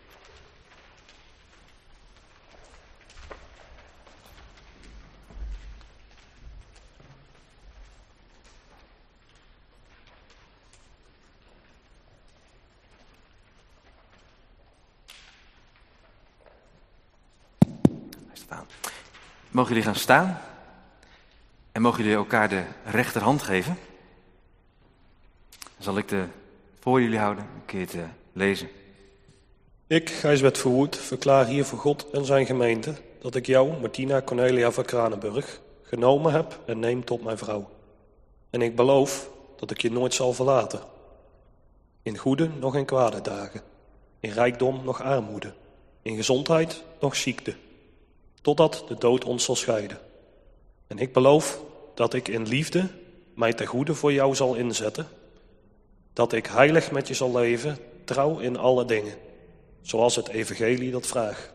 Mogen jullie gaan staan en mogen jullie elkaar de rechterhand geven. Dan zal ik de voor jullie houden, een keer te lezen. Ik, Gijsbert Verwoerd, verklaar hier voor God en zijn gemeente dat ik jou, Martina Cornelia van Kranenburg, genomen heb en neem tot mijn vrouw. En ik beloof dat ik je nooit zal verlaten. In goede nog in kwade dagen, in rijkdom nog armoede, in gezondheid nog ziekte, totdat de dood ons zal scheiden. En ik beloof dat ik in liefde mij ten goede voor jou zal inzetten, dat ik heilig met je zal leven, trouw in alle dingen, zoals het evangelie dat vraagt.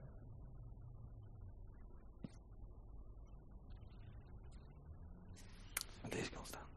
Deze kant staan.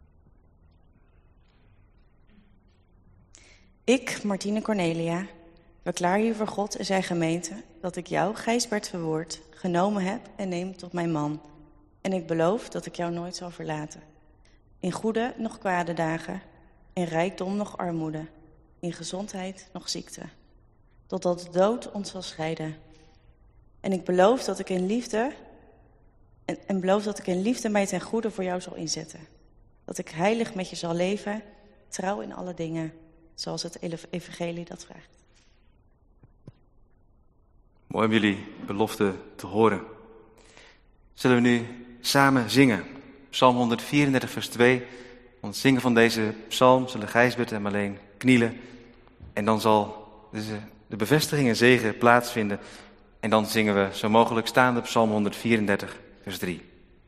Ik, Martine Cornelia, verklaar hier voor God en zijn gemeente dat ik jou, Gijsbert Verwoerd, genomen heb en neem tot mijn man. En ik beloof dat ik jou nooit zal verlaten. In goede nog kwade dagen, in rijkdom nog armoede, in gezondheid nog ziekte, totdat de dood ons zal scheiden. En ik beloof dat ik in liefde en, en beloof dat ik in liefde mij ten goede voor jou zal inzetten. Dat ik heilig met je zal leven, trouw in alle dingen, zoals het evangelie dat vraagt. Mooi om jullie belofte te horen. Zullen we nu samen zingen? Psalm honderdvierendertig vers twee. Want het zingen van deze psalm zullen Gijsbert en Marleen knielen. En dan zal de bevestiging en zegen plaatsvinden. En dan zingen we zo mogelijk staande Psalm honderdvierendertig vers drie.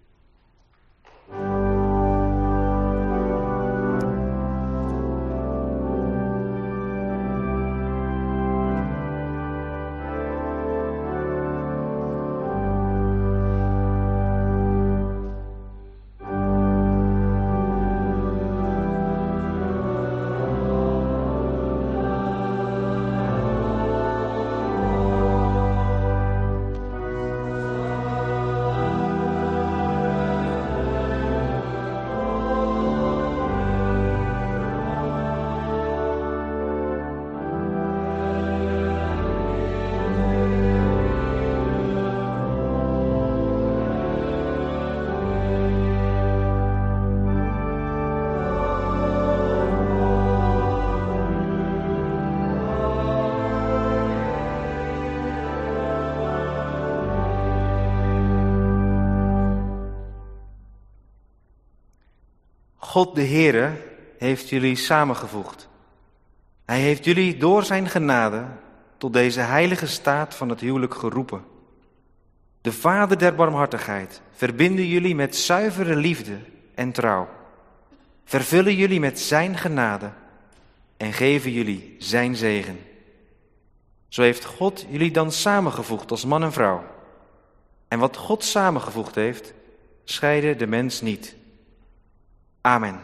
God de Heere heeft jullie samengevoegd. Hij heeft jullie door zijn genade tot deze heilige staat van het huwelijk geroepen. De Vader der barmhartigheid verbinden jullie met zuivere liefde en trouw. Vervullen jullie met zijn genade en geven jullie zijn zegen. Zo heeft God jullie dan samengevoegd als man en vrouw. En wat God samengevoegd heeft, scheide de mens niet. Amen.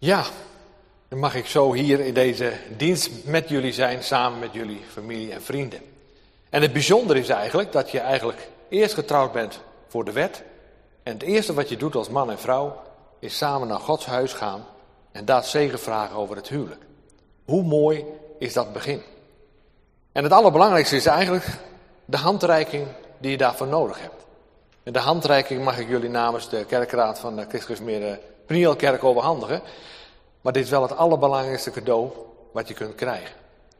Ja, dan mag ik zo hier in deze dienst met jullie zijn, samen met jullie familie en vrienden. En het bijzondere is eigenlijk dat je eigenlijk eerst getrouwd bent voor de wet. En het eerste wat je doet als man en vrouw is samen naar Gods huis gaan en daar zegen vragen over het huwelijk. Hoe mooi is dat begin? En het allerbelangrijkste is eigenlijk de handreiking die je daarvoor nodig hebt. En de handreiking mag ik jullie namens de kerkraad van de Christgereformeerde Penielkerk overhandigen. Maar dit is wel het allerbelangrijkste cadeau wat je kunt krijgen.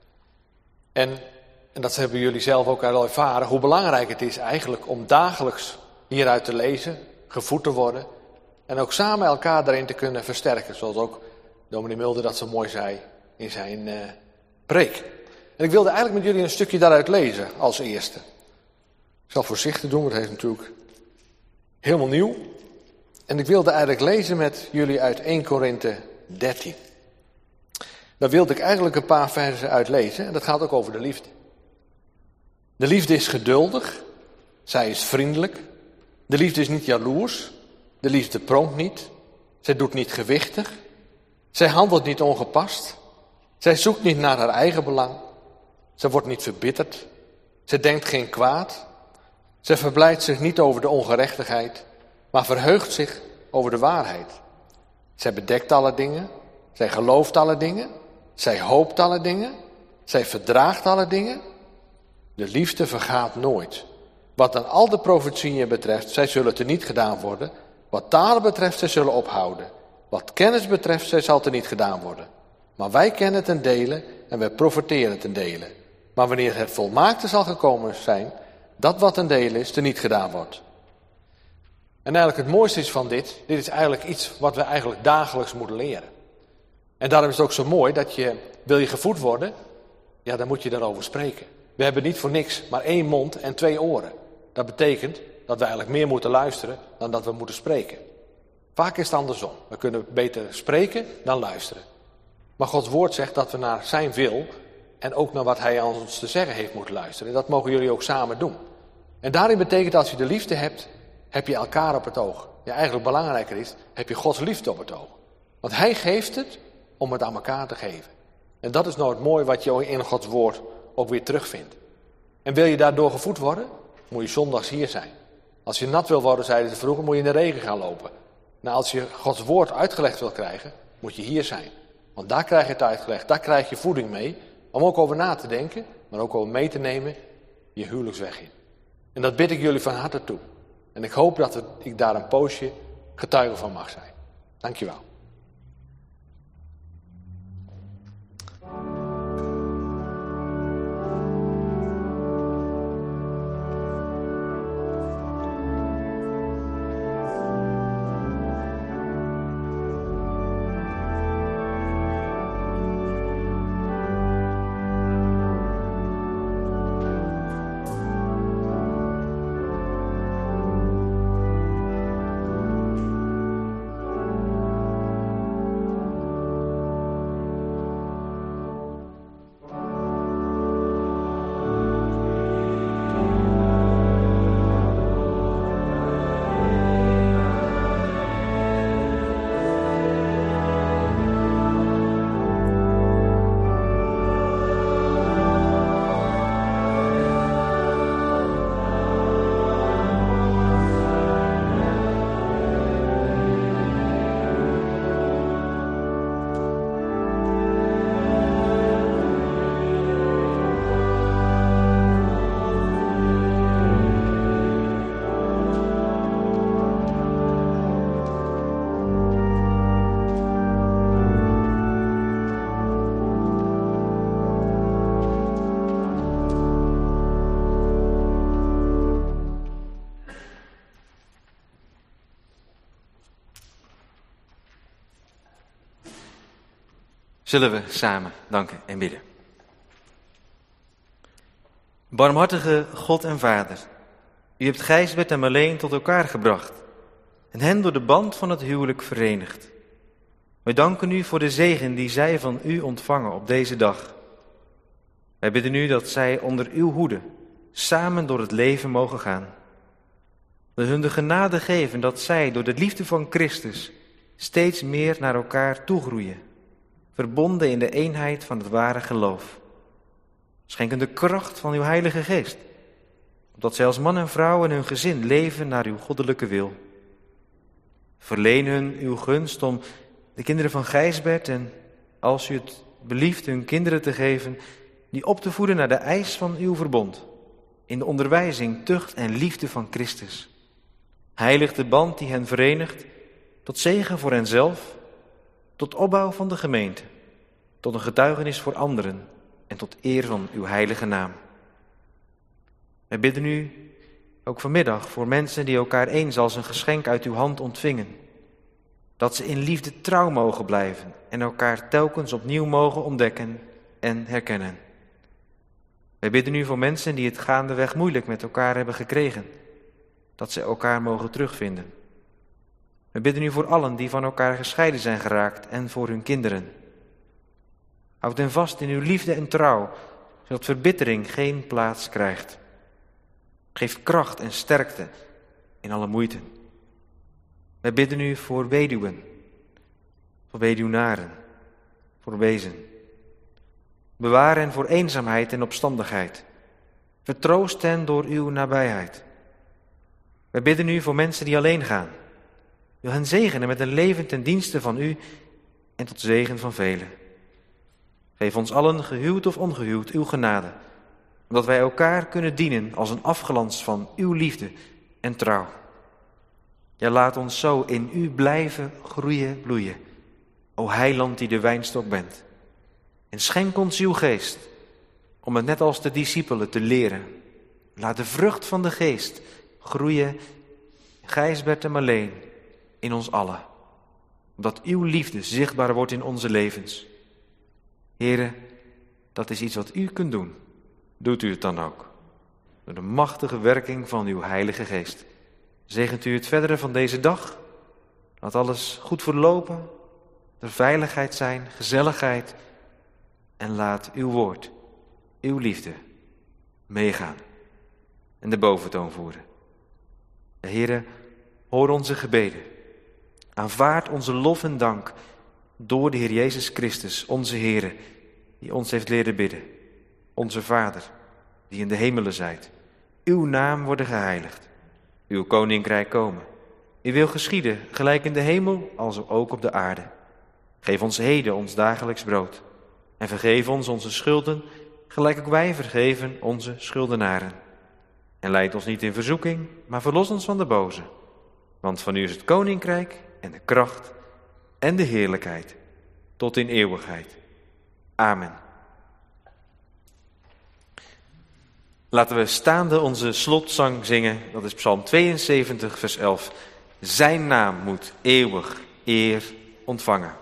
En, en dat hebben jullie zelf ook al ervaren, hoe belangrijk het is eigenlijk om dagelijks hieruit te lezen, gevoed te worden. En ook samen elkaar daarin te kunnen versterken. Zoals ook dominee Mulder dat zo mooi zei in zijn uh, preek. En ik wilde eigenlijk met jullie een stukje daaruit lezen als eerste. Ik zal voorzichtig doen, want het is natuurlijk helemaal nieuw. En ik wilde eigenlijk lezen met jullie uit eerste Korinthe dertien. Daar wilde ik eigenlijk een paar versen uit lezen. En dat gaat ook over de liefde. De liefde is geduldig. Zij is vriendelijk. De liefde is niet jaloers. De liefde pronkt niet. Zij doet niet gewichtig. Zij handelt niet ongepast. Zij zoekt niet naar haar eigen belang. Zij wordt niet verbitterd. Zij denkt geen kwaad. Zij verblijdt zich niet over de ongerechtigheid, maar verheugt zich over de waarheid. Zij bedekt alle dingen. Zij gelooft alle dingen. Zij hoopt alle dingen. Zij verdraagt alle dingen. De liefde vergaat nooit. Wat dan al de profetieën betreft, zij zullen teniet gedaan worden. Wat talen betreft, zij zullen ophouden. Wat kennis betreft, zij zal teniet gedaan worden. Maar wij kennen ten dele en wij profiteren ten dele. Maar wanneer het volmaakte zal gekomen zijn, dat wat ten dele is, teniet gedaan wordt. En eigenlijk het mooiste is van dit, dit is eigenlijk iets wat we eigenlijk dagelijks moeten leren. En daarom is het ook zo mooi dat je, wil je gevoed worden, ja, dan moet je daarover spreken. We hebben niet voor niks maar één mond en twee oren. Dat betekent dat we eigenlijk meer moeten luisteren dan dat we moeten spreken. Vaak is het andersom. We kunnen beter spreken dan luisteren. Maar Gods woord zegt dat we naar zijn wil en ook naar wat hij aan ons te zeggen heeft moeten luisteren. En dat mogen jullie ook samen doen. En daarin betekent als je de liefde hebt, heb je elkaar op het oog. Ja, eigenlijk belangrijker is, heb je Gods liefde op het oog. Want hij geeft het om het aan elkaar te geven. En dat is nou het mooie wat je in Gods woord ook weer terugvindt. En wil je daardoor gevoed worden, moet je zondags hier zijn. Als je nat wil worden, zeiden ze vroeger, moet je in de regen gaan lopen. Nou, als je Gods woord uitgelegd wil krijgen, moet je hier zijn. Want daar krijg je het uitgelegd, daar krijg je voeding mee. Om ook over na te denken, maar ook over mee te nemen je huwelijksweg in. En dat bid ik jullie van harte toe. En ik hoop dat ik daar een poosje getuige van mag zijn. Dankjewel. Zullen we samen danken en bidden. Barmhartige God en Vader, u hebt Gijsbert en Marleen tot elkaar gebracht en hen door de band van het huwelijk verenigd. Wij danken u voor de zegen die zij van u ontvangen op deze dag. Wij bidden u dat zij onder uw hoede samen door het leven mogen gaan. Dat hun de genade geven dat zij door de liefde van Christus steeds meer naar elkaar toegroeien, verbonden in de eenheid van het ware geloof. Schenk hen de kracht van uw Heilige Geest, opdat zij als man en vrouw en hun gezin leven naar uw goddelijke wil. Verleen hun uw gunst om de kinderen van Gijsbert en, als u het belieft, hun kinderen te geven, die op te voeden naar de eis van uw verbond, in de onderwijzing, tucht en liefde van Christus. Heilig de band die hen verenigt, tot zegen voor henzelf, tot opbouw van de gemeente, tot een getuigenis voor anderen en tot eer van uw heilige naam. Wij bidden u ook vanmiddag voor mensen die elkaar eens als een geschenk uit uw hand ontvingen, dat ze in liefde trouw mogen blijven en elkaar telkens opnieuw mogen ontdekken en herkennen. Wij bidden u voor mensen die het gaandeweg moeilijk met elkaar hebben gekregen, dat ze elkaar mogen terugvinden. We bidden u voor allen die van elkaar gescheiden zijn geraakt en voor hun kinderen. Houd hen vast in uw liefde en trouw, zodat verbittering geen plaats krijgt. Geef kracht en sterkte in alle moeite. Wij bidden u voor weduwen, voor weduwnaren, voor wezen. Bewaar hen voor eenzaamheid en opstandigheid. Vertroost hen door uw nabijheid. Wij bidden u voor mensen die alleen gaan. Wil hen zegenen met een leven ten dienste van u en tot zegen van velen. Geef ons allen, gehuwd of ongehuwd, uw genade, omdat wij elkaar kunnen dienen als een afglans van uw liefde en trouw. Ja, laat ons zo in u blijven groeien, bloeien, o Heiland die de wijnstok bent. En schenk ons uw geest, om het net als de discipelen te leren. Laat de vrucht van de geest groeien, Gijsbert en Marleen, in ons allen. Omdat uw liefde zichtbaar wordt in onze levens. Here, dat is iets wat u kunt doen. Doet u het dan ook. Door de machtige werking van uw Heilige Geest. Zegent u het verdere van deze dag. Laat alles goed verlopen. Er veiligheid zijn, gezelligheid. En laat uw woord, uw liefde, meegaan. En de boventoon voeren. De Heere, hoor onze gebeden. Aanvaard onze lof en dank door de Heer Jezus Christus, onze Heere, die ons heeft leren bidden. Onze Vader, die in de hemelen zijt. Uw naam worden geheiligd. Uw koninkrijk komen. Uw wil geschieden, gelijk in de hemel, als ook op de aarde. Geef ons heden ons dagelijks brood. En vergeef ons onze schulden, gelijk ook wij vergeven onze schuldenaren. En leid ons niet in verzoeking, maar verlos ons van de boze. Want van u is het koninkrijk en de kracht en de heerlijkheid, tot in eeuwigheid. Amen. Laten we staande onze slotzang zingen, dat is Psalm tweeënzeventig, vers elf. Zijn naam moet eeuwig eer ontvangen.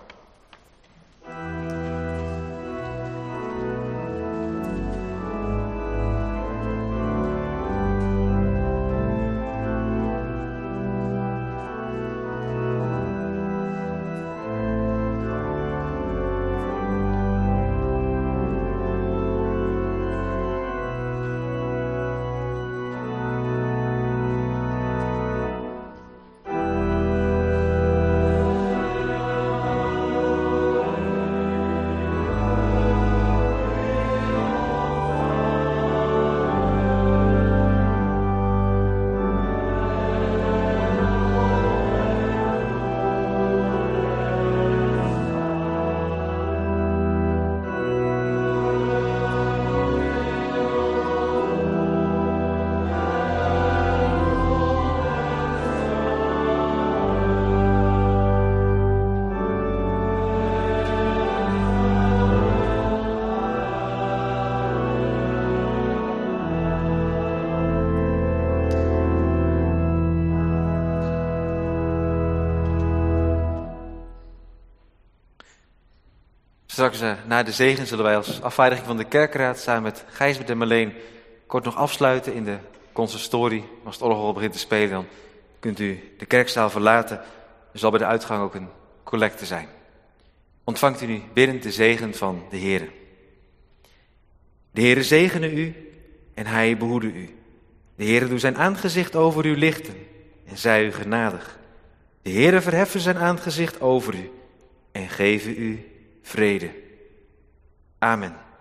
Straks uh, na de zegen zullen wij als afvaardiging van de kerkraad samen met Gijsbert en Marleen kort nog afsluiten in de consistorie. Als het orgel begint te spelen, dan kunt u de kerkzaal verlaten. Er zal bij de uitgang ook een collecte zijn. Ontvangt u nu biddend de zegen van de Heere. De Heere zegene u en hij behoede u. De Heere doet zijn aangezicht over u lichten en zij u genadig. De Heere verheffen zijn aangezicht over u en geven u vrede. Amen.